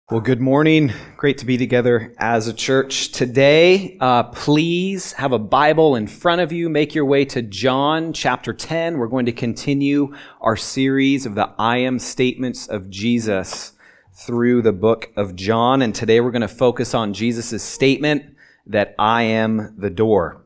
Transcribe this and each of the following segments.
Well, good morning. Great to be together as a church today. Please have a Bible in front of you. Make your way to John chapter 10. We're going to continue our series of the I am statements of Jesus through the book of John. And today we're going to focus on Jesus' statement that I am the door.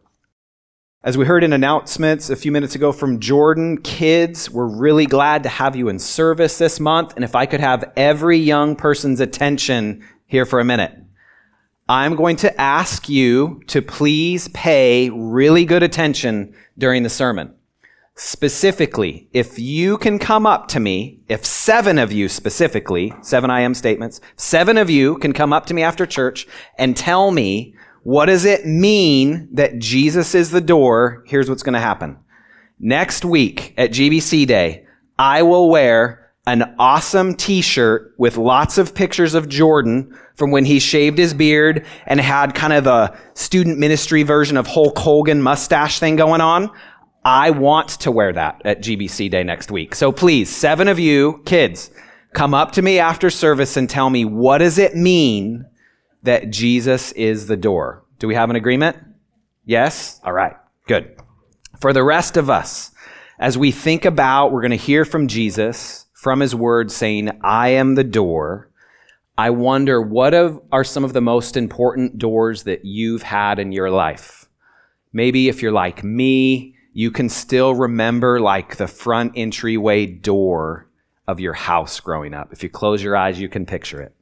As we heard in announcements a few minutes ago from Jordan, kids, we're really glad to have you in service this month. And if I could have every young person's attention here for a minute, I'm going to ask you to please pay really good attention during the sermon. Specifically, if you can come up to me, if 7 of you specifically, 7 I am statements, 7 of you can come up to me after church and tell me, what does it mean that Jesus is the door? Here's what's going to happen. Next week at GBC Day, I will wear an awesome t-shirt with lots of pictures of Jordan from when he shaved his beard and had kind of a student ministry version of Hulk Hogan mustache thing going on. I want to wear that at GBC Day next week. So please, 7 of you kids, come up to me after service and tell me, what does it mean that Jesus is the door? Do we have an agreement? Yes? All right, good. For the rest of us, as we think about, we're going to hear from Jesus, from his word saying, I am the door. I wonder, what are some of the most important doors that you've had in your life? Maybe if you're like me, you can still remember like the front entryway door of your house growing up. If you close your eyes, you can picture it.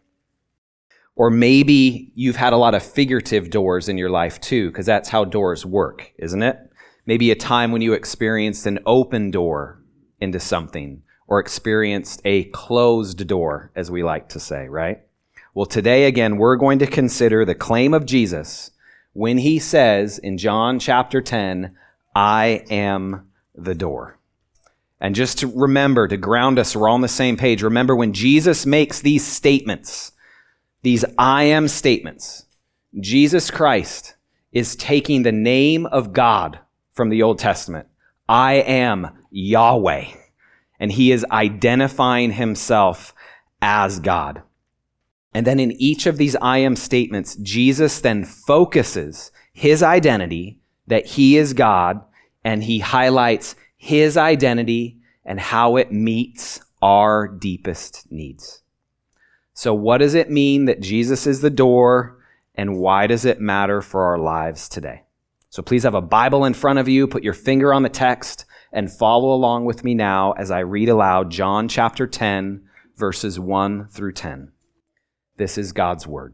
Or maybe you've had a lot of figurative doors in your life too, because that's how doors work, isn't it? Maybe a time when you experienced an open door into something, or experienced a closed door, as we like to say, right? Well, today again, we're going to consider the claim of Jesus when he says in John chapter 10, I am the door. And just to remember, to ground us, we're all on the same page. Remember, when Jesus makes these statements, these I am statements, Jesus Christ is taking the name of God from the Old Testament. I am Yahweh. And he is identifying himself as God. And then in each of these I am statements, Jesus then focuses his identity that he is God, and he highlights his identity and how it meets our deepest needs. So what does it mean that Jesus is the door, and why does it matter for our lives today? So please have a Bible in front of you, put your finger on the text, and follow along with me now as I read aloud John chapter 10, verses 1 through 10. This is God's word.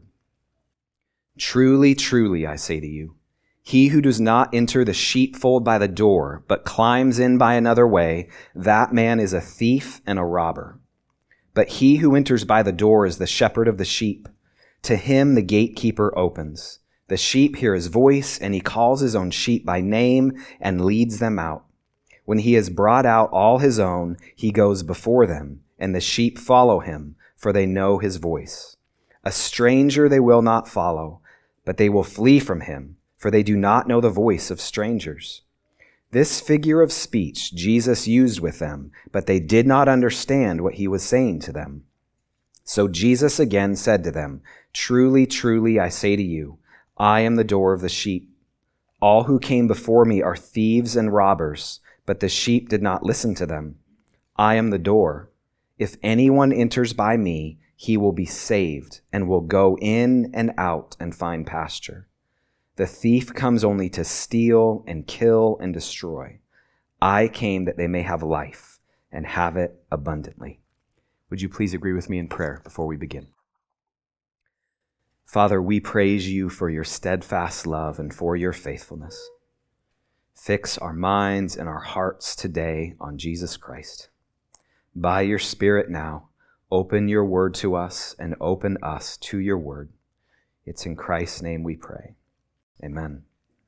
Truly, truly, I say to you, he who does not enter the sheepfold by the door, but climbs in by another way, that man is a thief and a robber. But he who enters by the door is the shepherd of the sheep. To him the gatekeeper opens. The sheep hear his voice, and he calls his own sheep by name and leads them out. When he has brought out all his own, he goes before them, and the sheep follow him, for they know his voice. A stranger they will not follow, but they will flee from him, for they do not know the voice of strangers. This figure of speech Jesus used with them, but they did not understand what he was saying to them. So Jesus again said to them, Truly, truly, I say to you, I am the door of the sheep. All who came before me are thieves and robbers, but the sheep did not listen to them. I am the door. If anyone enters by me, he will be saved and will go in and out and find pasture. The thief comes only to steal and kill and destroy. I came that they may have life and have it abundantly. Would you please agree with me in prayer before we begin? Father, we praise you for your steadfast love and for your faithfulness. Fix our minds and our hearts today on Jesus Christ. By your Spirit now, open your word to us and open us to your word. It's in Christ's name we pray. Amen.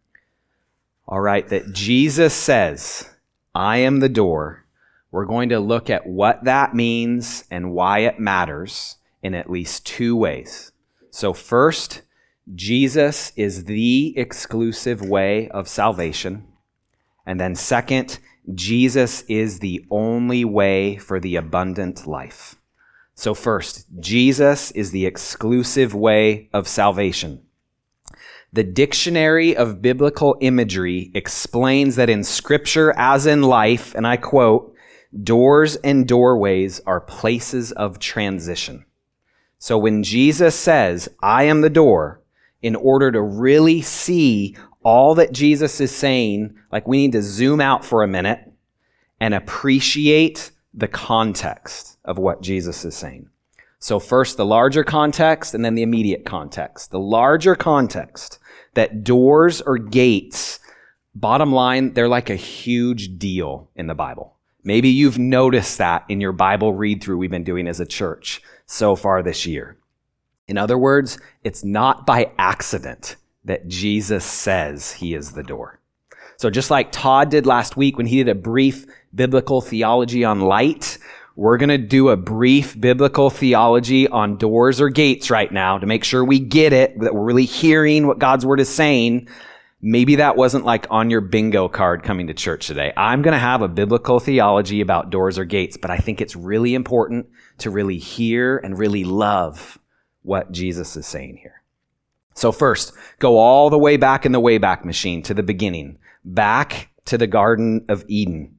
All right, that Jesus says, I am the door. We're going to look at what that means and why it matters in at least 2 ways. So first, Jesus is the exclusive way of salvation. And then second, Jesus is the only way for the abundant life. So first, Jesus is the exclusive way of salvation. The Dictionary of Biblical Imagery explains that in Scripture, as in life, and I quote, doors and doorways are places of transition. So when Jesus says, I am the door, in order to really see all that Jesus is saying, like we need to zoom out for a minute and appreciate the context of what Jesus is saying. So first the larger context and then the immediate context. The larger context, that doors or gates, bottom line, they're like a huge deal in the Bible. Maybe you've noticed that in your Bible read through we've been doing as a church so far this year. In other words, it's not by accident that Jesus says he is the door. So just like Todd did last week when he did a brief biblical theology on light, we're going to do a brief biblical theology on doors or gates right now to make sure we get it, that we're really hearing what God's word is saying. Maybe that wasn't like on your bingo card coming to church today. I'm going to have a biblical theology about doors or gates, but I think it's really important to really hear and really love what Jesus is saying here. So first, go all the way back in the Wayback Machine to the beginning, back to the Garden of Eden.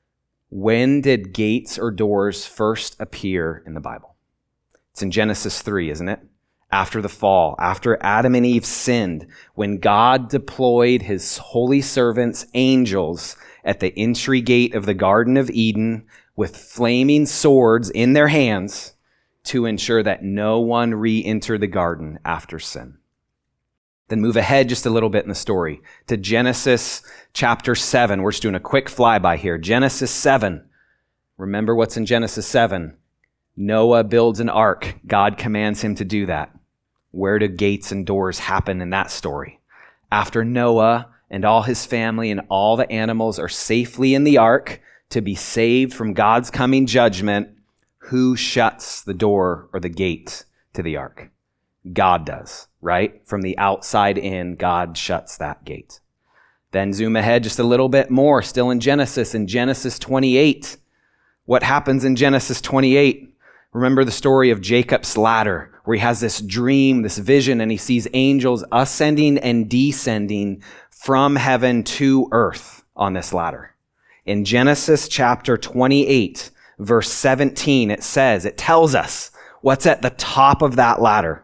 When did gates or doors first appear in the Bible? It's in Genesis 3, isn't it? After the fall, after Adam and Eve sinned, when God deployed his holy servants, angels, at the entry gate of the Garden of Eden with flaming swords in their hands to ensure that no one re-entered the garden after sin. Then move ahead just a little bit in the story to Genesis chapter 7. We're just doing a quick flyby here. Genesis 7. Remember what's in Genesis 7. Noah builds an ark. God commands him to do that. Where do gates and doors happen in that story? After Noah and all his family and all the animals are safely in the ark to be saved from God's coming judgment, who shuts the door or the gate to the ark? God does, right? From the outside in, God shuts that gate. Then zoom ahead just a little bit more, still in Genesis 28. What happens in Genesis 28? Remember the story of Jacob's ladder, where he has this dream, this vision, and he sees angels ascending and descending from heaven to earth on this ladder. In Genesis chapter 28, verse 17, it tells us what's at the top of that ladder.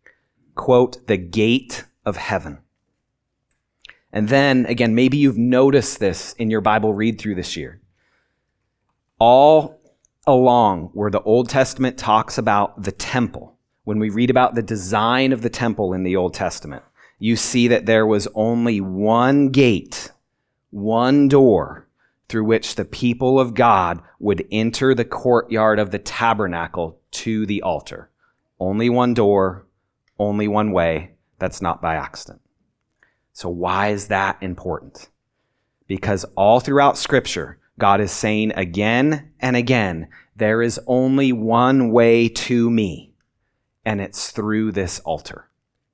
Quote, the gate of heaven. And then, again, maybe you've noticed this in your Bible read through this year. All along where the Old Testament talks about the temple, when we read about the design of the temple in the Old Testament, you see that there was only one gate, one door through which the people of God would enter the courtyard of the tabernacle to the altar. Only one door, only one way. That's not by accident. So why is that important? Because all throughout Scripture, God is saying again and again, there is only one way to me, and it's through this altar.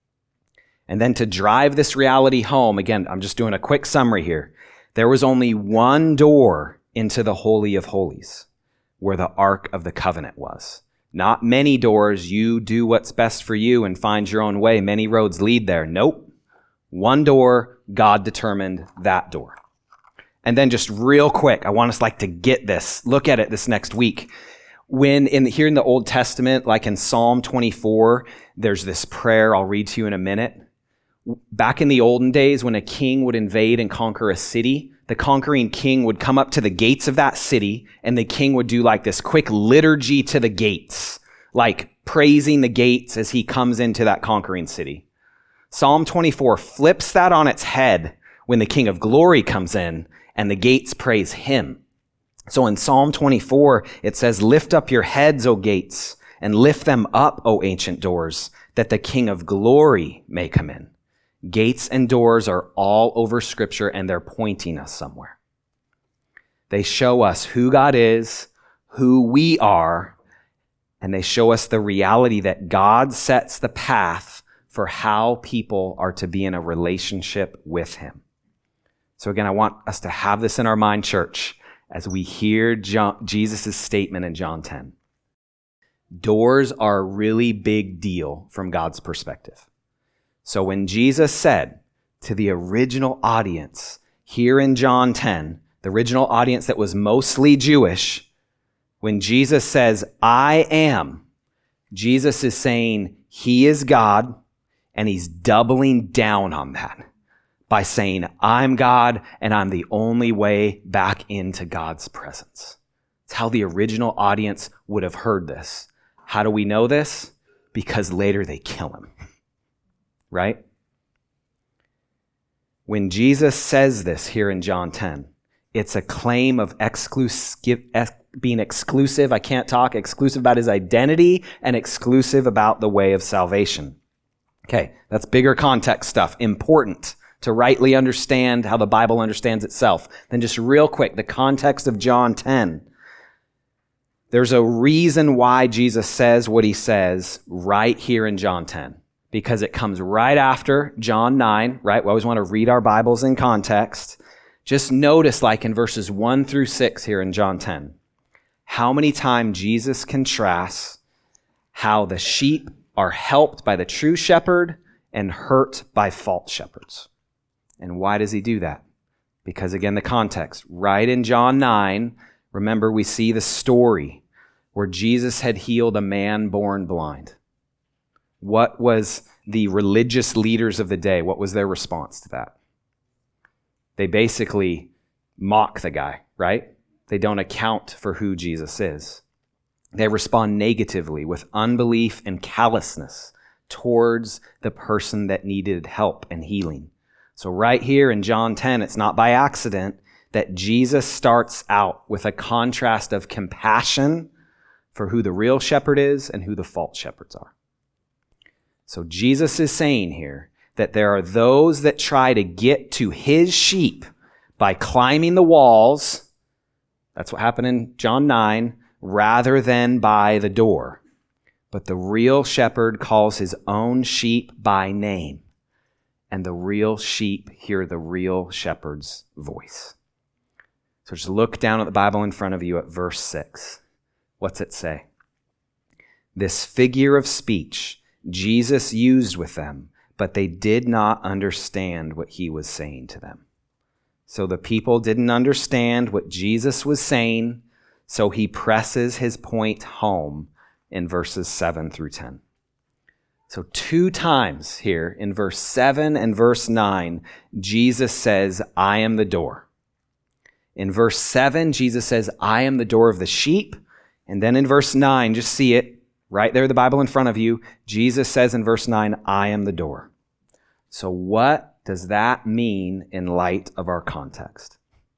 And then to drive this reality home, again, I'm just doing a quick summary here. There was only one door into the Holy of Holies, where the Ark of the Covenant was. Not many doors, you do what's best for you and find your own way. Many roads lead there. Nope. One door, God determined that door. And then just real quick, I want us to get this, look at it this next week. When here in the Old Testament, like in Psalm 24, there's this prayer I'll read to you in a minute. Back in the olden days, when a king would invade and conquer a city, the conquering king would come up to the gates of that city, and the king would do this quick liturgy to the gates, praising the gates as he comes into that conquering city. Psalm 24 flips that on its head when the King of Glory comes in, and the gates praise him. So in Psalm 24, it says, lift up your heads, O gates, and lift them up, O ancient doors, that the King of Glory may come in. Gates and doors are all over Scripture, and they're pointing us somewhere. They show us who God is, who we are, and they show us the reality that God sets the path for how people are to be in a relationship with him. So again, I want us to have this in our mind, church, as we hear Jesus' statement in John 10. Doors are a really big deal from God's perspective. So when Jesus said to the original audience here in John 10, the original audience that was mostly Jewish, when Jesus says, I am, Jesus is saying he is God, and he's doubling down on that by saying, I'm God, and I'm the only way back into God's presence. It's how the original audience would have heard this. How do we know this? Because later they kill him, right? When Jesus says this here in John 10, it's a claim of being exclusive. I can't talk. Exclusive about his identity and exclusive about the way of salvation. Okay, that's bigger context stuff. Important to rightly understand how the Bible understands itself. Then just real quick, the context of John 10. There's a reason why Jesus says what he says right here in John 10. Because it comes right after John 9, right? We always want to read our Bibles in context. Just notice, like in verses 1 through 6 here in John 10, how many times Jesus contrasts how the sheep are helped by the true shepherd and hurt by false shepherds. And why does he do that? Because again, the context, right in John 9, remember we see the story where Jesus had healed a man born blind. What was the religious leaders of the day? What was their response to that? They basically mock the guy, right? They don't account for who Jesus is. They respond negatively with unbelief and callousness towards the person that needed help and healing. So right here in John 10, it's not by accident that Jesus starts out with a contrast of compassion for who the real shepherd is and who the false shepherds are. So Jesus is saying here that there are those that try to get to his sheep by climbing the walls. That's what happened in John 9, rather than by the door. But the real shepherd calls his own sheep by name, and the real sheep hear the real shepherd's voice. So just look down at the Bible in front of you at verse 6. What's it say? This figure of speech Jesus used with them, but they did not understand what he was saying to them. So the people didn't understand what Jesus was saying, so he presses his point home in verses 7 through 10. So 2 times here in verse 7 and verse 9, Jesus says, I am the door. In verse 7, Jesus says, I am the door of the sheep. And then in verse 9, just see it, right there, the Bible in front of you, Jesus says in verse 9, I am the door. So what does that mean in light of our context?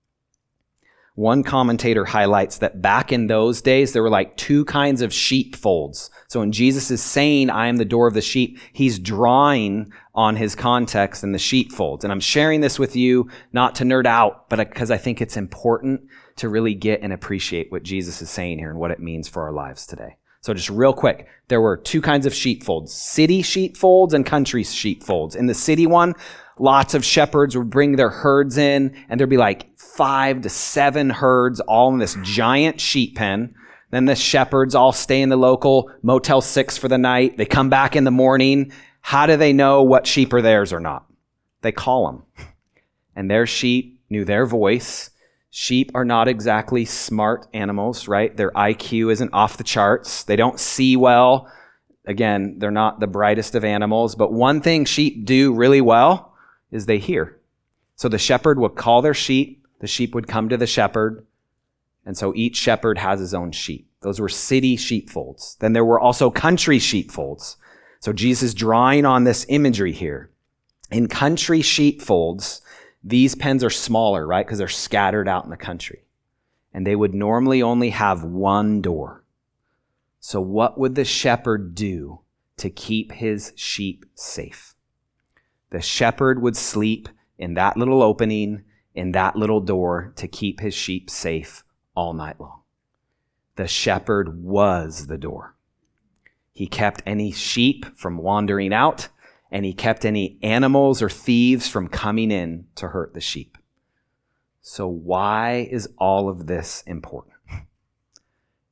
One commentator highlights that back in those days, there were like 2 kinds of sheepfolds. So when Jesus is saying, I am the door of the sheep, he's drawing on his context in the sheepfolds. And I'm sharing this with you, not to nerd out, but because I think it's important to really get and appreciate what Jesus is saying here and what it means for our lives today. So just real quick, there were 2 kinds of sheepfolds, city sheepfolds and country sheepfolds. In the city one, lots of shepherds would bring their herds in, and there'd be like 5 to 7 herds all in this giant sheep pen. Then the shepherds all stay in the local Motel 6 for the night. They come back in the morning. How do they know what sheep are theirs or not? They call them. And their sheep knew their voice. Sheep are not exactly smart animals, right? Their IQ isn't off the charts. They don't see well. Again, they're not the brightest of animals. But one thing sheep do really well is they hear. So the shepherd would call their sheep. The sheep would come to the shepherd. And so each shepherd has his own sheep. Those were city sheepfolds. Then there were also country sheepfolds. So Jesus is drawing on this imagery here. In country sheepfolds, these pens are smaller, right? Because they're scattered out in the country. And they would normally only have one door. So what would the shepherd do to keep his sheep safe? The shepherd would sleep in that little opening, in that little door, to keep his sheep safe all night long. The shepherd was the door. He kept any sheep from wandering out, and he kept any animals or thieves from coming in to hurt the sheep. So why is all of this important?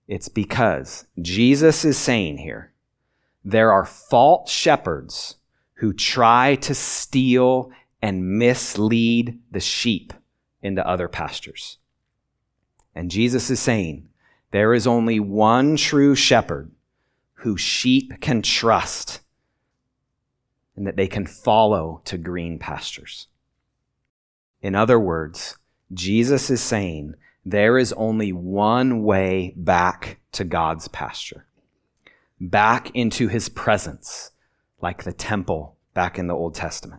It's because Jesus is saying here, there are false shepherds who try to steal and mislead the sheep into other pastures. And Jesus is saying, there is only one true shepherd who sheep can trust and that they can follow to green pastures. In other words, Jesus is saying there is only one way back to God's pasture, back into his presence, like the temple back in the Old Testament.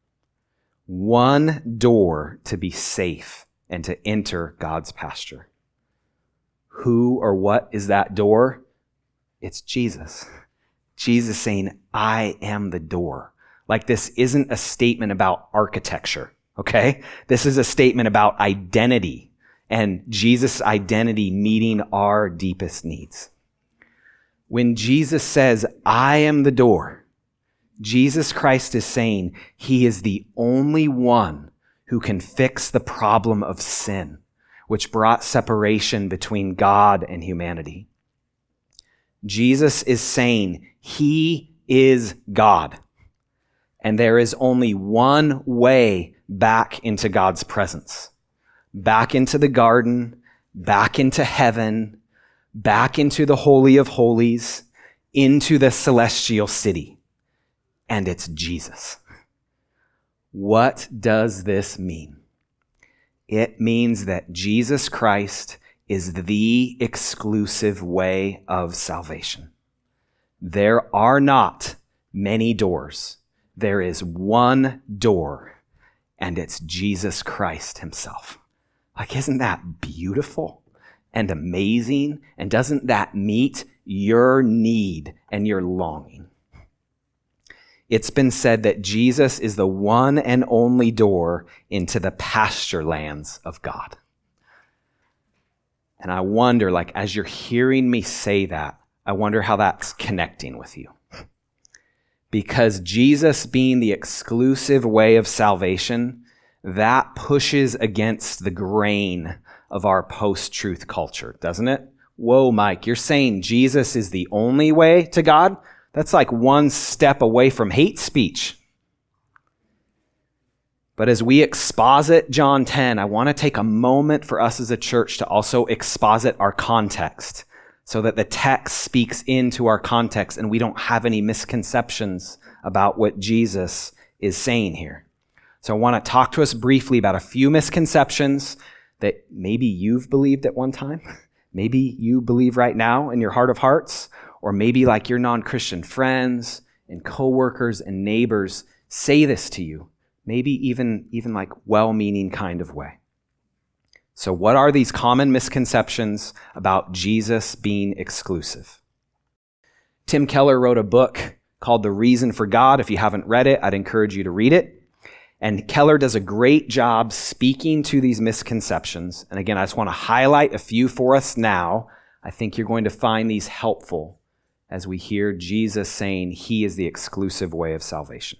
One door to be safe and to enter God's pasture. Who or what is that door? It's Jesus. Jesus saying, I am the door. Like this isn't a statement about architecture, okay? This is a statement about identity and Jesus' identity meeting our deepest needs. When Jesus says, I am the door, Jesus Christ is saying he is the only one who can fix the problem of sin, which brought separation between God and humanity. Jesus is saying he is God, and there is only one way back into God's presence, back into the garden, back into heaven, back into the Holy of Holies, into the celestial city, and it's Jesus. What does this mean? It means that Jesus Christ is the exclusive way of salvation. There are not many doors. There is one door, and it's Jesus Christ himself. Like, isn't that beautiful and amazing? And doesn't that meet your need and your longing? It's been said that Jesus is the one and only door into the pasture lands of God. And I wonder, like, as you're hearing me say that, I wonder how that's connecting with you. Because Jesus being the exclusive way of salvation, that pushes against the grain of our post-truth culture, doesn't it? Whoa, Mike, you're saying Jesus is the only way to God? That's like one step away from hate speech. But as we exposit John 10, I want to take a moment for us as a church to also exposit our context so that the text speaks into our context and we don't have any misconceptions about what Jesus is saying here. So I want to talk to us briefly about a few misconceptions that maybe you've believed at one time, maybe you believe right now in your heart of hearts, or maybe like your non-Christian friends and coworkers and neighbors say this to you, maybe even like well-meaning kind of way. So what are these common misconceptions about Jesus being exclusive? Tim Keller wrote a book called The Reason for God. If you haven't read it, I'd encourage you to read it. And Keller does a great job speaking to these misconceptions. And again, I just want to highlight a few for us now. I think you're going to find these helpful as we hear Jesus saying he is the exclusive way of salvation.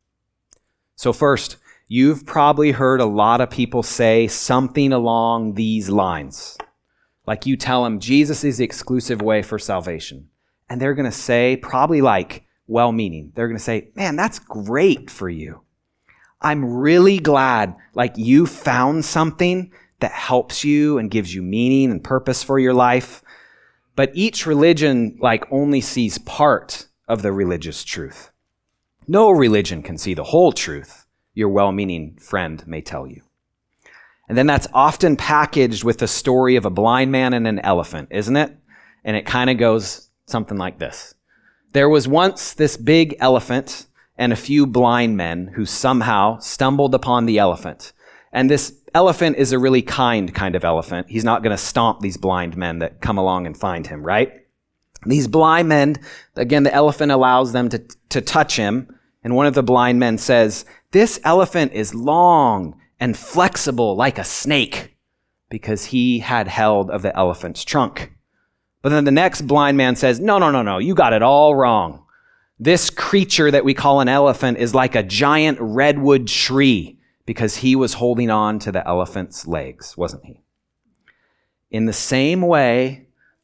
So first, you've probably heard a lot of people say something along these lines. Like you tell them, Jesus is the exclusive way for salvation. And they're going to say, probably like well-meaning, they're going to say, man, that's great for you. I'm really glad like you found something that helps you and gives you meaning and purpose for your life. But each religion like only sees part of the religious truth. No religion can see the whole truth, your well-meaning friend may tell you. And then that's often packaged with the story of a blind man and an elephant, isn't it? And it kind of goes something like this. There was once this big elephant and a few blind men who somehow stumbled upon the elephant. And this elephant is a really kind of elephant. He's not going to stomp these blind men that come along and find him, right? These blind men, again, the elephant allows them to touch him. And one of the blind men says, this elephant is long and flexible like a snake, because he had held of the elephant's trunk. But then the next blind man says, no, you got it all wrong. This creature that we call an elephant is like a giant redwood tree, because he was holding on to the elephant's legs, wasn't he? In the same way,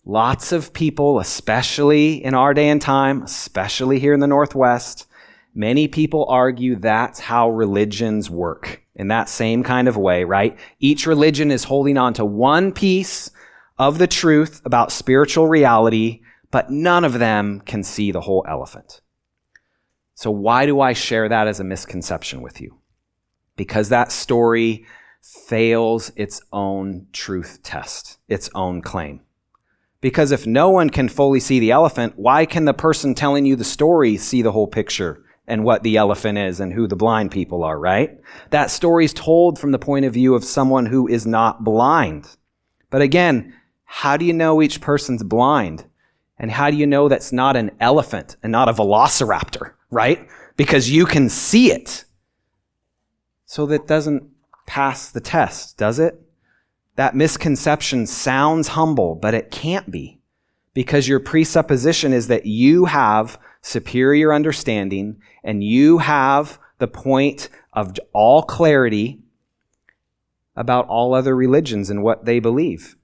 Lots of people, especially in our day and time, especially here in the Northwest, many people argue that's how religions work, in that same kind of way, right? Each religion is holding on to one piece of the truth about spiritual reality, but none of them can see the whole elephant. So why do I share that as a misconception with you? Because that story fails its own truth test, its own claim. Because if no one can fully see the elephant, why can the person telling you the story see the whole picture and what the elephant is and who the blind people are, right? That story is told from the point of view of someone who is not blind. But again, how do you know each person's blind? And how do you know that's not an elephant and not a velociraptor, right? Because you can see it. So that doesn't pass the test, does it? That misconception sounds humble, but it can't be, because your presupposition is that you have superior understanding and you have the point of all clarity about all other religions and what they believe.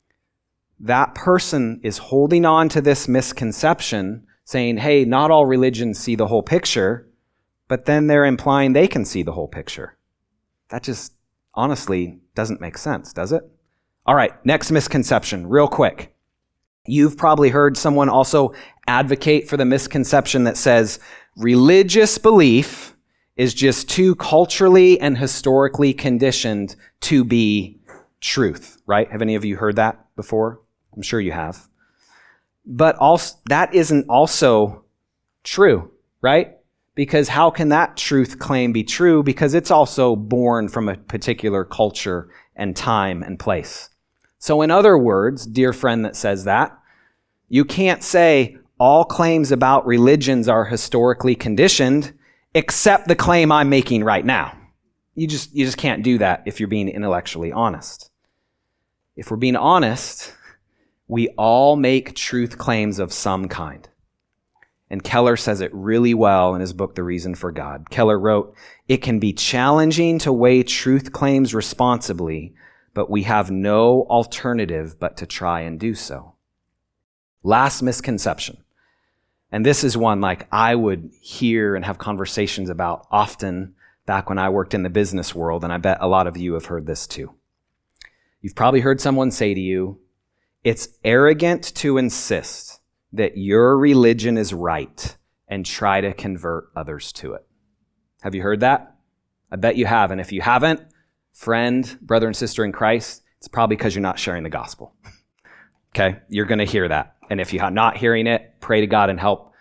That person is holding on to this misconception, saying, hey, not all religions see the whole picture, but then they're implying they can see the whole picture. That just honestly doesn't make sense, does it? All right, next misconception, real quick. You've probably heard someone also advocate for the misconception that says religious belief is just too culturally and historically conditioned to be truth, right? Have any of you heard that before? I'm sure you have. But also, that isn't also true, right? Because how can that truth claim be true? Because it's also born from a particular culture and time and place. So in other words, dear friend that says that, you can't say all claims about religions are historically conditioned except the claim I'm making right now. You just can't do that if you're being intellectually honest. If we're being honest, we all make truth claims of some kind. And Keller says it really well in his book, The Reason for God. Keller wrote, "It can be challenging to weigh truth claims responsibly, but we have no alternative but to try and do so." Last misconception. And this is one like I would hear and have conversations about often back when I worked in the business world, and I bet a lot of you have heard this too. You've probably heard someone say to you, it's arrogant to insist that your religion is right and try to convert others to it. Have you heard that? I bet you have. And if you haven't, friend, brother and sister in Christ, it's probably because you're not sharing the gospel. Okay? You're going to hear that. And if you're not hearing it, pray to God and help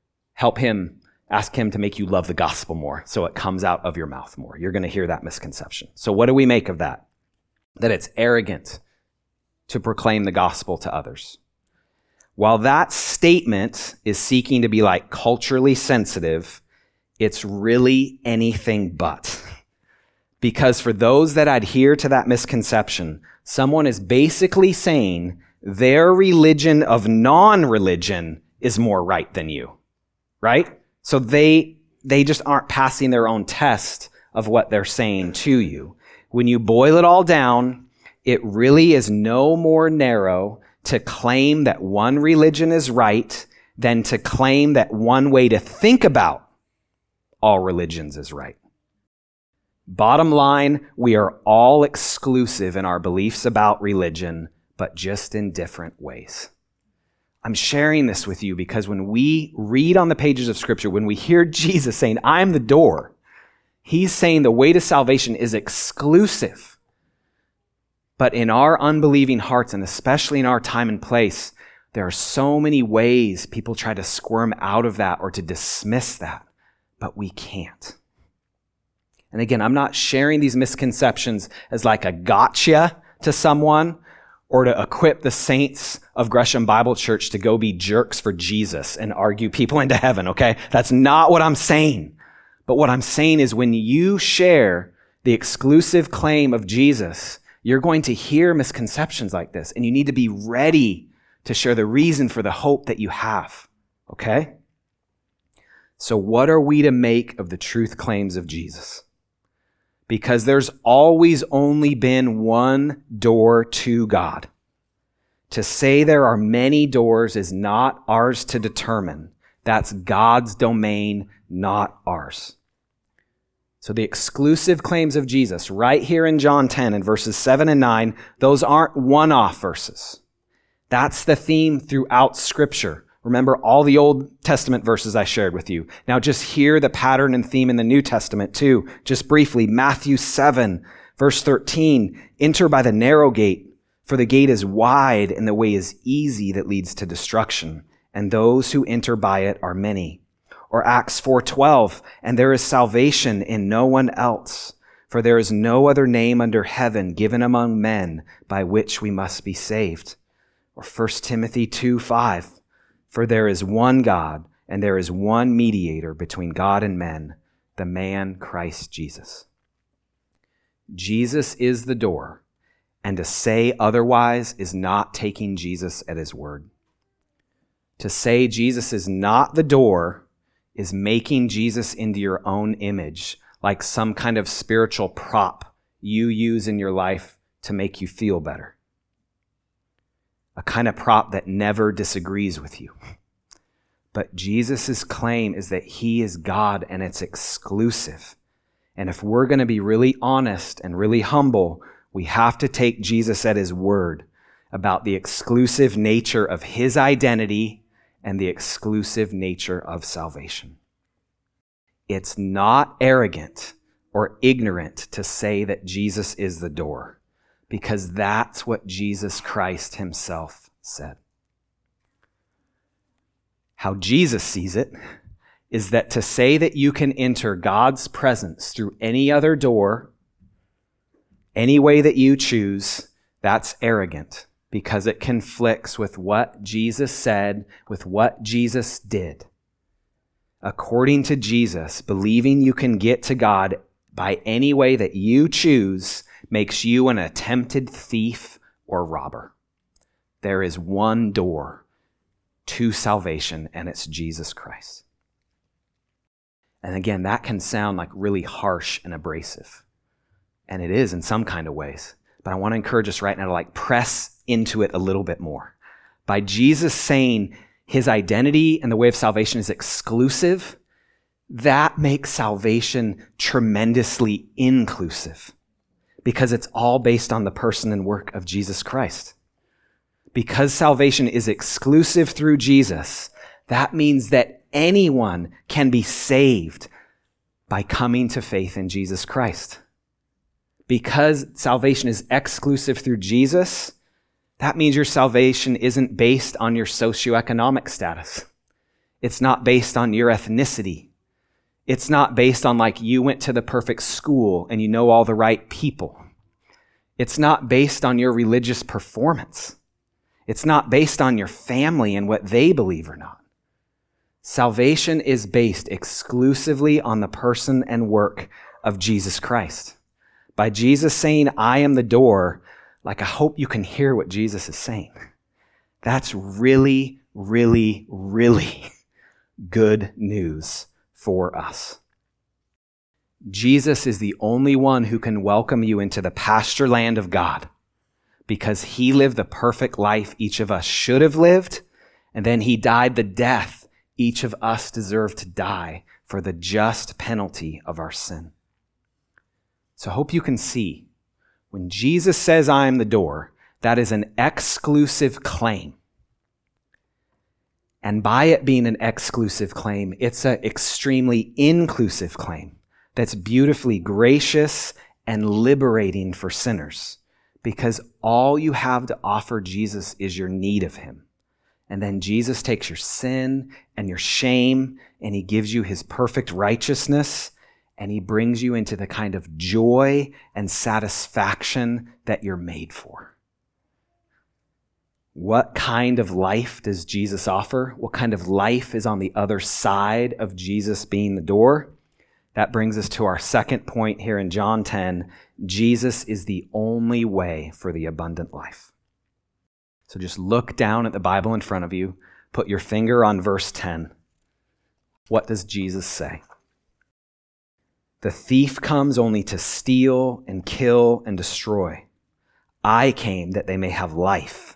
him, ask him to make you love the gospel more so it comes out of your mouth more. You're going to hear that misconception. So what do we make of that? That it's arrogant to proclaim the gospel to others. While that statement is seeking to be like culturally sensitive, it's really anything but. Because for those that adhere to that misconception, someone is basically saying their religion of non-religion is more right than you, right? So they just aren't passing their own test of what they're saying to you. When you boil it all down, it really is no more narrow to claim that one religion is right than to claim that one way to think about all religions is right. Bottom line, we are all exclusive in our beliefs about religion, but just in different ways. I'm sharing this with you because when we read on the pages of Scripture, when we hear Jesus saying, "I'm the door," he's saying the way to salvation is exclusive. But in our unbelieving hearts, and especially in our time and place, there are so many ways people try to squirm out of that or to dismiss that, but we can't. And again, I'm not sharing these misconceptions as like a gotcha to someone or to equip the saints of Gresham Bible Church to go be jerks for Jesus and argue people into heaven, okay? That's not what I'm saying. But what I'm saying is when you share the exclusive claim of Jesus, you're going to hear misconceptions like this, and you need to be ready to share the reason for the hope that you have, okay? So what are we to make of the truth claims of Jesus? Because there's always only been one door to God. To say there are many doors is not ours to determine. That's God's domain, not ours. So the exclusive claims of Jesus right here in John 10 in verses 7 and 9, those aren't one-off verses. That's the theme throughout Scripture. Remember all the Old Testament verses I shared with you. Now just hear the pattern and theme in the New Testament too. Just briefly, Matthew 7, verse 13, enter by the narrow gate, for the gate is wide and the way is easy that leads to destruction, and those who enter by it are many. Or Acts 4:12, and there is salvation in no one else, for there is no other name under heaven given among men by which we must be saved. Or 1 Timothy 2:5, for there is one God, and there is one mediator between God and men, the man Christ Jesus. Jesus is the door, and to say otherwise is not taking Jesus at his word. To say Jesus is not the door is making Jesus into your own image, like some kind of spiritual prop you use in your life to make you feel better. A kind of prop that never disagrees with you. But Jesus' claim is that he is God and it's exclusive. And if we're going to be really honest and really humble, we have to take Jesus at his word about the exclusive nature of his identity and the exclusive nature of salvation. It's not arrogant or ignorant to say that Jesus is the door, because that's what Jesus Christ himself said. How Jesus sees it is that to say that you can enter God's presence through any other door, any way that you choose, that's arrogant, because it conflicts with what Jesus said, with what Jesus did. According to Jesus, believing you can get to God by any way that you choose makes you an attempted thief or robber. There is one door to salvation, and it's Jesus Christ. And again, that can sound like really harsh and abrasive. And it is in some kind of ways. But I want to encourage us right now to press into it a little bit more. By Jesus saying his identity and the way of salvation is exclusive, that makes salvation tremendously inclusive, because it's all based on the person and work of Jesus Christ. Because salvation is exclusive through Jesus, that means that anyone can be saved by coming to faith in Jesus Christ. Because salvation is exclusive through Jesus, that means your salvation isn't based on your socioeconomic status. It's not based on your ethnicity. It's not based on you went to the perfect school and you know all the right people. It's not based on your religious performance. It's not based on your family and what they believe or not. Salvation is based exclusively on the person and work of Jesus Christ. By Jesus saying, I am the door, I hope you can hear what Jesus is saying. That's really, really, really good news for us. Jesus is the only one who can welcome you into the pasture land of God, because he lived the perfect life each of us should have lived, and then he died the death each of us deserved to die for the just penalty of our sin. So I hope you can see, when Jesus says, I am the door, that is an exclusive claim. And by it being an exclusive claim, it's an extremely inclusive claim that's beautifully gracious and liberating for sinners, because all you have to offer Jesus is your need of him. And then Jesus takes your sin and your shame, and he gives you his perfect righteousness, and he brings you into the kind of joy and satisfaction that you're made for. What kind of life does Jesus offer? What kind of life is on the other side of Jesus being the door? That brings us to our second point here in John 10. Jesus is the only way for the abundant life. So just look down at the Bible in front of you. Put your finger on verse 10. What does Jesus say? The thief comes only to steal and kill and destroy. I came that they may have life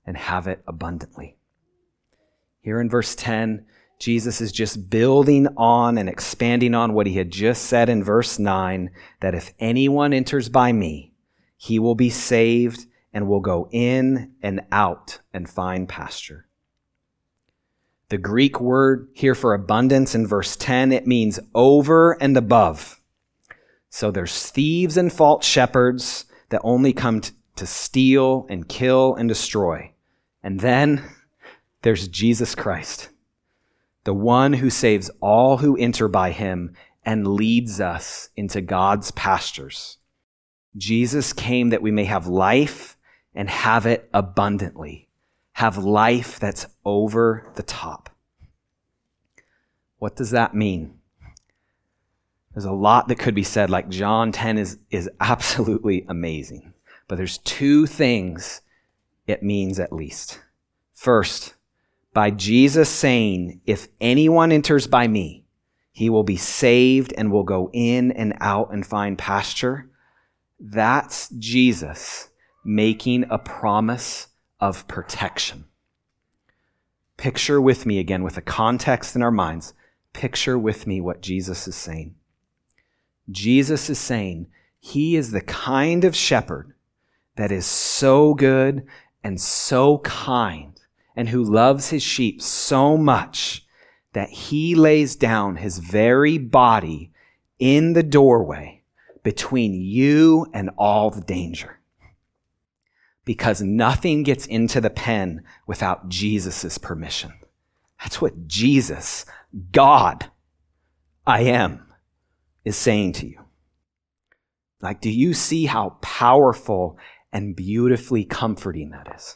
and have it abundantly. Here in verse 10, Jesus is just building on and expanding on what he had just said in verse 9, that if anyone enters by me, he will be saved and will go in and out and find pasture. The Greek word here for abundance in verse 10, it means over and above. So there's thieves and false shepherds that only come to steal and kill and destroy. And then there's Jesus Christ, the one who saves all who enter by him and leads us into God's pastures. Jesus came that we may have life and have it abundantly. Have life that's over the top. What does that mean? There's a lot that could be said, like John 10 is absolutely amazing. But there's two things it means at least. First, by Jesus saying, if anyone enters by me, he will be saved and will go in and out and find pasture. That's Jesus making a promise of protection. Picture with me again, with the context in our minds, picture with me what Jesus is saying. Jesus is saying he is the kind of shepherd that is so good and so kind and who loves his sheep so much that he lays down his very body in the doorway between you and all the danger. Because nothing gets into the pen without Jesus' permission. That's what Jesus, God, I am, is saying to you. Like, do you see how powerful and beautifully comforting that is?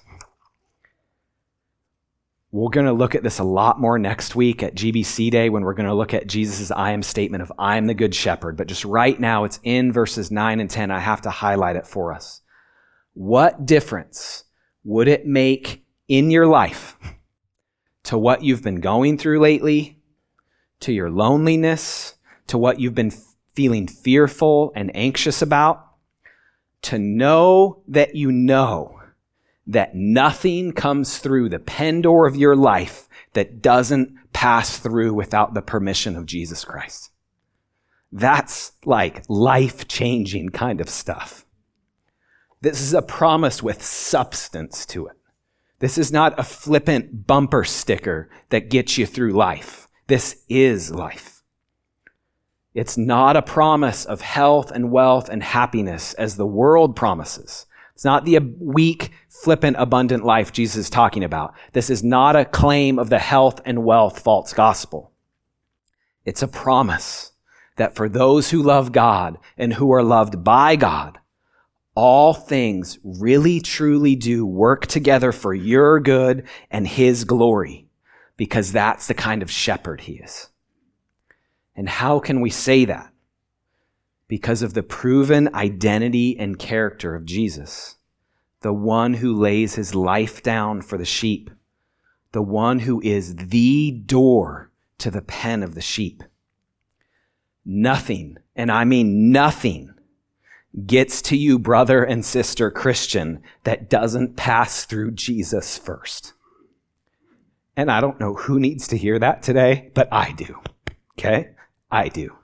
We're going to look at this a lot more next week at GBC Day when we're going to look at Jesus' I am statement of I am the good shepherd. But just right now, it's in verses 9 and 10. I have to highlight it for us. What difference would it make in your life to what you've been going through lately, to your loneliness, to what you've been feeling fearful and anxious about, to know that you know that nothing comes through the pen door of your life that doesn't pass through without the permission of Jesus Christ? That's like life-changing kind of stuff. This is a promise with substance to it. This is not a flippant bumper sticker that gets you through life. This is life. It's not a promise of health and wealth and happiness as the world promises. It's not the weak, flippant, abundant life Jesus is talking about. This is not a claim of the health and wealth false gospel. It's a promise that for those who love God and who are loved by God, all things really truly do work together for your good and his glory, because that's the kind of shepherd he is. And how can we say that? Because of the proven identity and character of Jesus, the one who lays his life down for the sheep, the one who is the door to the pen of the sheep. Nothing, and I mean nothing, gets to you, brother and sister Christian, that doesn't pass through Jesus first. And I don't know who needs to hear that today, but I do. Okay? I do.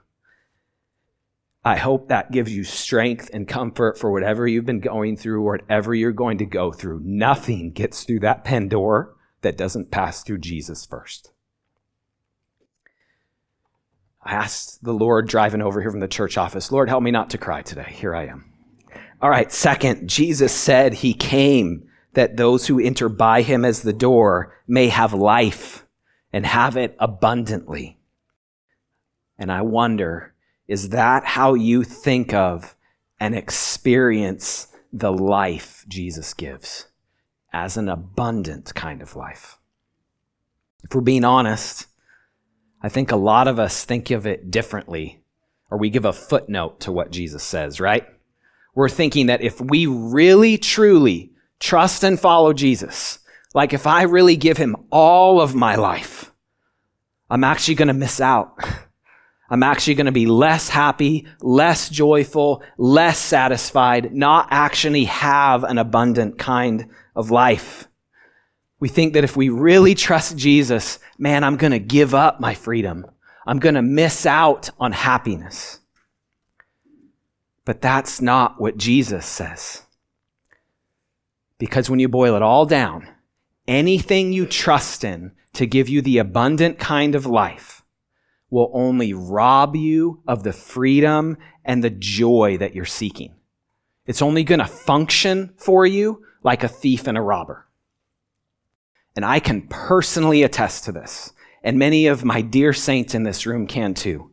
I hope that gives you strength and comfort for whatever you've been going through or whatever you're going to go through. Nothing gets through that pen door that doesn't pass through Jesus first. I asked the Lord driving over here from the church office, Lord, help me not to cry today. Here I am. All right, second, Jesus said he came that those who enter by him as the door may have life and have it abundantly. And I wonder, is that how you think of and experience the life Jesus gives? As an abundant kind of life. If we're being honest, I think a lot of us think of it differently, or we give a footnote to what Jesus says, right? We're thinking that if we really, truly trust and follow Jesus, like if I really give him all of my life, I'm actually going to miss out. I'm actually going to be less happy, less joyful, less satisfied, not actually have an abundant kind of life. We think that if we really trust Jesus, man, I'm going to give up my freedom. I'm going to miss out on happiness. But that's not what Jesus says. Because when you boil it all down, anything you trust in to give you the abundant kind of life will only rob you of the freedom and the joy that you're seeking. It's only going to function for you like a thief and a robber. And I can personally attest to this, and many of my dear saints in this room can too.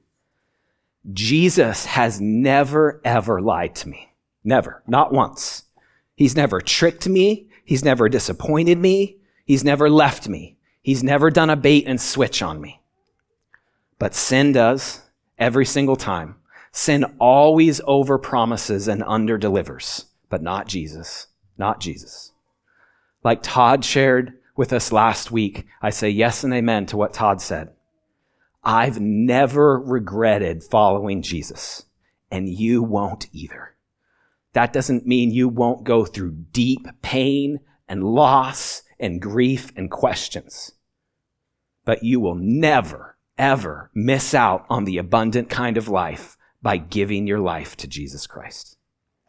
Jesus has never, ever lied to me. Never. Not once. He's never tricked me. He's never disappointed me. He's never left me. He's never done a bait and switch on me. But sin does every single time. Sin always overpromises and underdelivers, but not Jesus. Not Jesus. Like Todd shared with us last week, I say yes and amen to what Todd said. I've never regretted following Jesus, and you won't either. That doesn't mean you won't go through deep pain and loss and grief and questions. But you will never, ever miss out on the abundant kind of life by giving your life to Jesus Christ.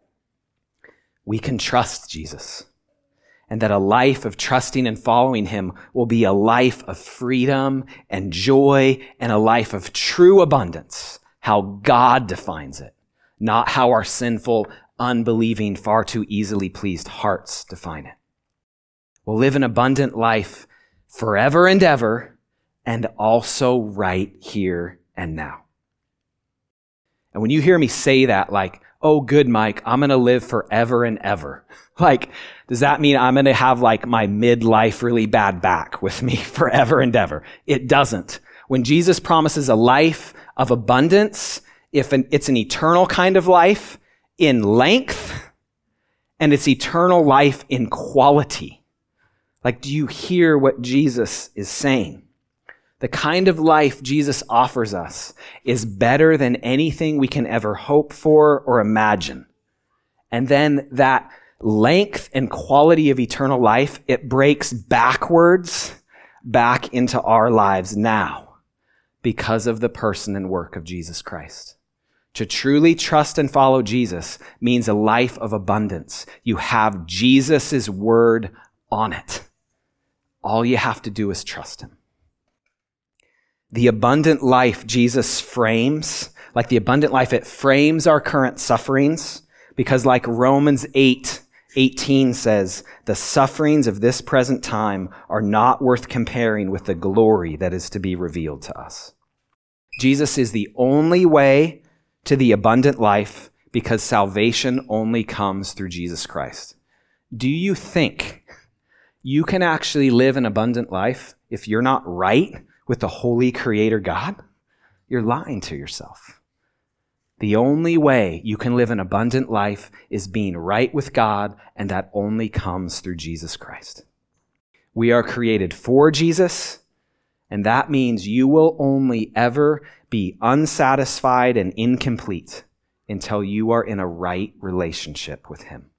We can trust Jesus, and that a life of trusting and following him will be a life of freedom and joy and a life of true abundance, how God defines it, not how our sinful, unbelieving, far too easily pleased hearts define it. We'll live an abundant life forever and ever, and also right here and now. And when you hear me say that, like, oh, good, Mike, I'm going to live forever and ever. Like, does that mean I'm going to have like my midlife really bad back with me forever and ever? It doesn't. When Jesus promises a life of abundance, it's an eternal kind of life in length, and it's eternal life in quality. Like, do you hear what Jesus is saying? The kind of life Jesus offers us is better than anything we can ever hope for or imagine. And then that length and quality of eternal life, it breaks backwards back into our lives now because of the person and work of Jesus Christ. To truly trust and follow Jesus means a life of abundance. You have Jesus' word on it. All you have to do is trust him. The abundant life Jesus frames, like the abundant life, it frames our current sufferings, because like Romans 8:18 says, the sufferings of this present time are not worth comparing with the glory that is to be revealed to us. Jesus is the only way to the abundant life because salvation only comes through Jesus Christ. Do you think you can actually live an abundant life if you're not right with the holy creator God? You're lying to yourself. The only way you can live an abundant life is being right with God, and that only comes through Jesus Christ. We are created for Jesus, and that means you will only ever be unsatisfied and incomplete until you are in a right relationship with him.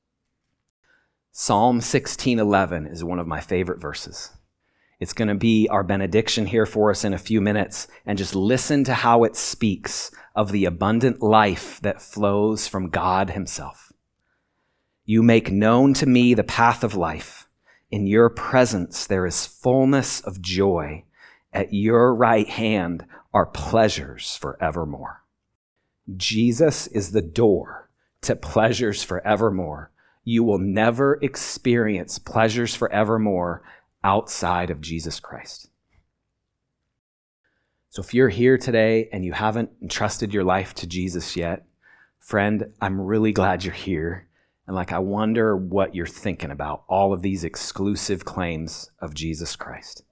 Psalm 16:11 is one of my favorite verses. It's going to be our benediction here for us in a few minutes, and just listen to how it speaks of the abundant life that flows from God himself. You make known to me the path of life. In your presence there is fullness of joy. At your right hand are pleasures forevermore. Jesus is the door to pleasures forevermore. You will never experience pleasures forevermore outside of Jesus Christ. So if you're here today and you haven't entrusted your life to Jesus yet, friend, I'm really glad you're here. And I wonder what you're thinking about all of these exclusive claims of Jesus Christ.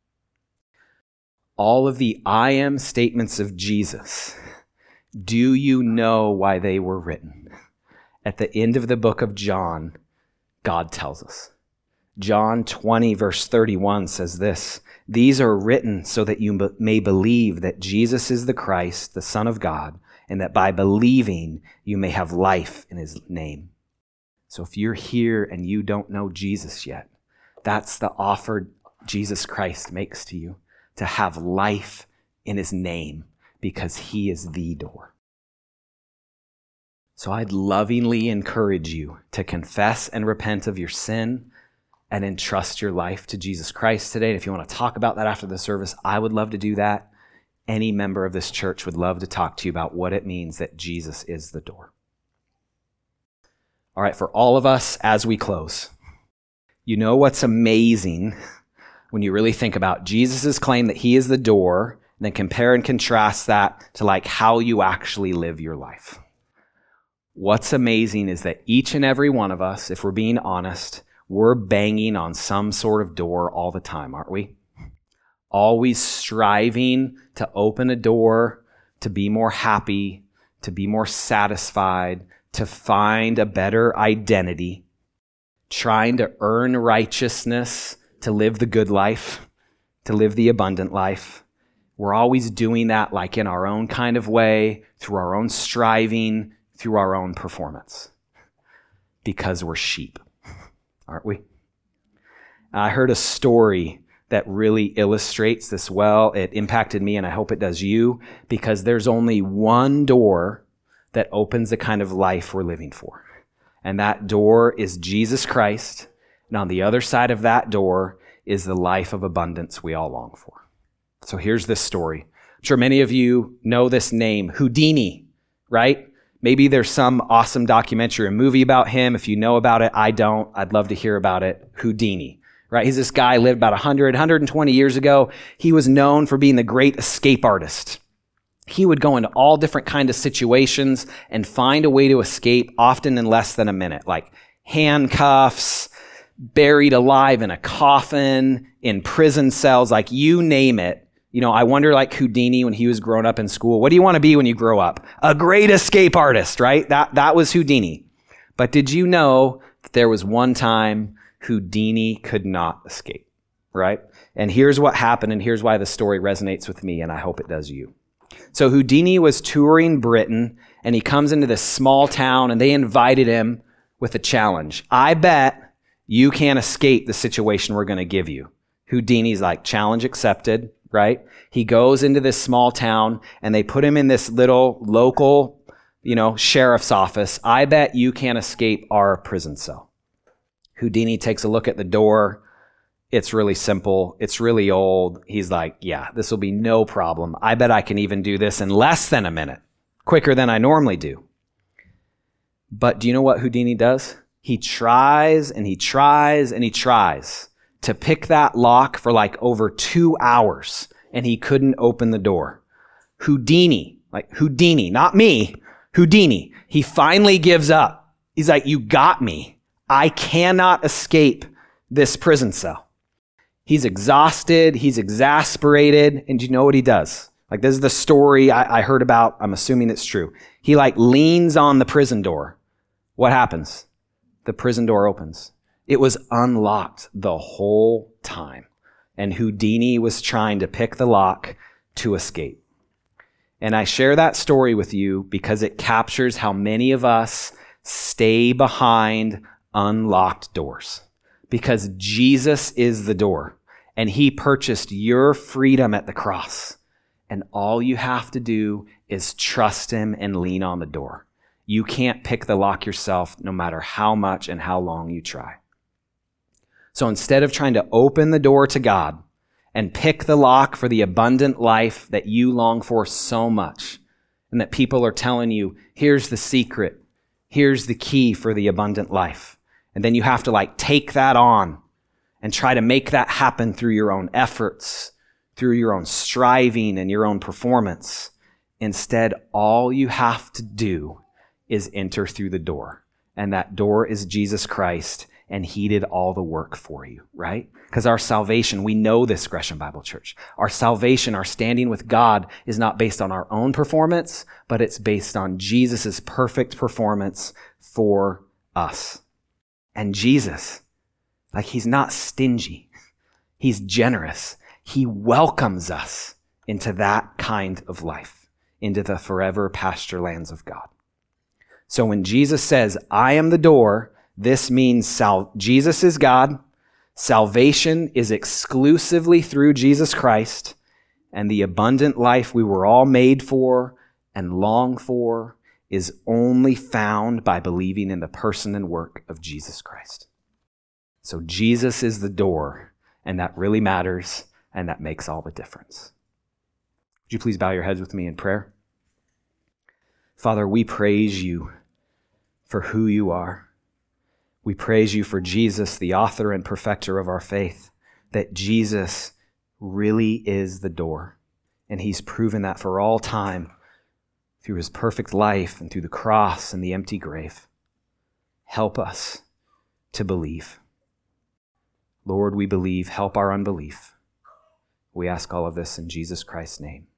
All of the I am statements of Jesus, do you know why they were written? At the end of the book of John, God tells us. John 20, verse 31 says this, these are written so that you may believe that Jesus is the Christ, the Son of God, and that by believing you may have life in his name. So if you're here and you don't know Jesus yet, That's the offer Jesus Christ makes to you, to have life in his name, because he is the door. So I'd lovingly encourage you to confess and repent of your sin and entrust your life to Jesus Christ today. And if you want to talk about that after the service, I would love to do that. Any member of this church would love to talk to you about what it means that Jesus is the door. All right, for all of us as we close, you know what's amazing when you really think about Jesus' claim that he is the door, and then compare and contrast that to like how you actually live your life. What's amazing is that each and every one of us, if we're being honest, we're banging on some sort of door all the time, aren't we? Always striving to open a door, to be more happy, to be more satisfied, to find a better identity, trying to earn righteousness, to live the good life, to live the abundant life. We're always doing that like in our own kind of way, through our own striving, through our own performance, because we're sheep, aren't we? I heard a story that really illustrates this well. It impacted me, and I hope it does you, because there's only one door that opens the kind of life we're living for. And that door is Jesus Christ. And on the other side of that door is the life of abundance we all long for. So here's this story. I'm sure many of you know this name, Houdini, right? Maybe there's some awesome documentary or movie about him. If you know about it, I don't. I'd love to hear about it. Houdini, right? He's this guy, lived about 120 years ago. He was known for being the great escape artist. He would go into all different kinds of situations and find a way to escape, often in less than a minute, like handcuffs, buried alive in a coffin, in prison cells, like you name it. You know, I wonder, like Houdini, when he was growing up in school, what do you want to be when you grow up? A great escape artist, right? That was Houdini. But did you know that there was one time Houdini could not escape, right? And here's what happened, and here's why the story resonates with me, and I hope it does you. So Houdini was touring Britain, and he comes into this small town, and they invited him with a challenge. I bet you can't escape the situation we're going to give you. Houdini's like, challenge accepted, right? He goes into this small town, and they put him in this little local, sheriff's office. I bet you can't escape our prison cell. Houdini takes a look at the door. It's really simple. It's really old. He's like, yeah, this will be no problem. I bet I can even do this in less than a minute, quicker than I normally do. But do you know what Houdini does? He tries and he tries and he tries to pick that lock for like over 2 hours, and he couldn't open the door. Houdini, not me, Houdini. He finally gives up. He's like, you got me. I cannot escape this prison cell. He's exhausted. He's exasperated. And do you know what he does? Like, this is the story I heard about. I'm assuming it's true. He leans on the prison door. What happens? The prison door opens. It was unlocked the whole time. And Houdini was trying to pick the lock to escape. And I share that story with you because it captures how many of us stay behind unlocked doors. Because Jesus is the door, and he purchased your freedom at the cross. And all you have to do is trust him and lean on the door. You can't pick the lock yourself, no matter how much and how long you try. So instead of trying to open the door to God and pick the lock for the abundant life that you long for so much, and that people are telling you, here's the secret, here's the key for the abundant life. And then you have to take that on and try to make that happen through your own efforts, through your own striving and your own performance. Instead, all you have to do is enter through the door. And that door is Jesus Christ, and he did all the work for you, right? Because our salvation, we know this, Gresham Bible Church. Our salvation, our standing with God is not based on our own performance, but it's based on Jesus' perfect performance for us. And Jesus, he's not stingy. He's generous. He welcomes us into that kind of life, into the forever pasture lands of God. So when Jesus says, I am the door, this means Jesus is God, Salvation is exclusively through Jesus Christ, and the abundant life we were all made for and long for is only found by believing in the person and work of Jesus Christ. So Jesus is the door, and that really matters, and that makes all the difference. Would you please bow your heads with me in prayer? Father, we praise you for who you are. We praise you for Jesus, the author and perfecter of our faith, that Jesus really is the door, and he's proven that for all time through his perfect life and through the cross and the empty grave. Help us to believe. Lord, we believe. Help our unbelief. We ask all of this in Jesus Christ's name.